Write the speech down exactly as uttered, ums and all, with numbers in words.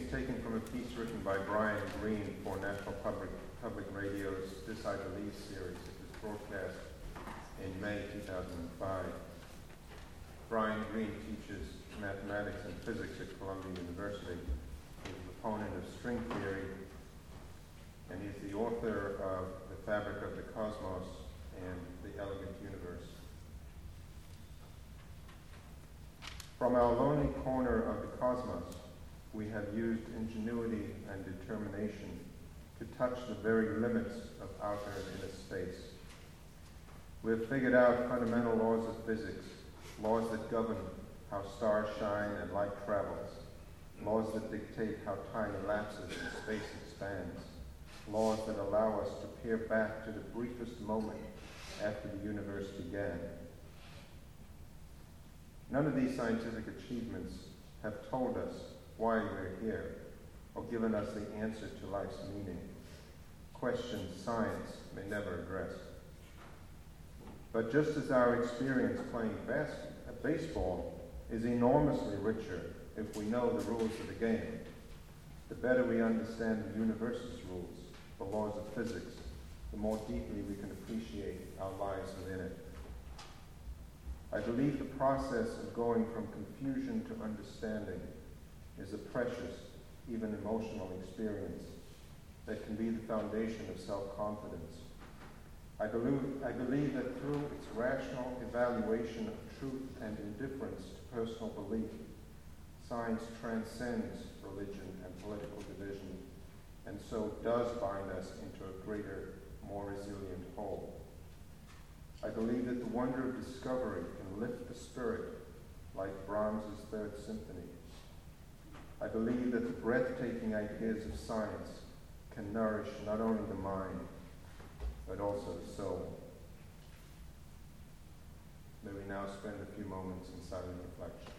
taken from a piece written by Brian Greene for National Public, Public Radio's This I Believe series. It was broadcast in May two thousand five. Brian Greene teaches mathematics and physics at Columbia University. He's a proponent of string theory, and he's the author of The Fabric of the Cosmos and The Elegant Universe. From our lonely corner of the cosmos, we have used ingenuity and determination to touch the very limits of outer and inner space. We have figured out fundamental laws of physics, laws that govern how stars shine and light travels, laws that dictate how time elapses and space expands, laws that allow us to peer back to the briefest moment after the universe began. None of these scientific achievements have told us why we're here or given us the answer to life's meaning, questions science may never address. But just as our experience playing bas- baseball is enormously richer if we know the rules of the game, the better we understand the universe's rules, the laws of physics, the more deeply we can appreciate our lives within it. I believe the process of going from confusion to understanding is a precious, even emotional experience that can be the foundation of self-confidence. I believe, I believe that through its rational evaluation of truth and indifference to personal belief, science transcends religion and political division, and so does bind us into a greater, more resilient whole. I believe that the wonder of discovery can lift the spirit like Brahms's Third Symphony. I believe that the breathtaking ideas of science can nourish not only the mind, but also the soul. May we now spend a few moments in silent reflection.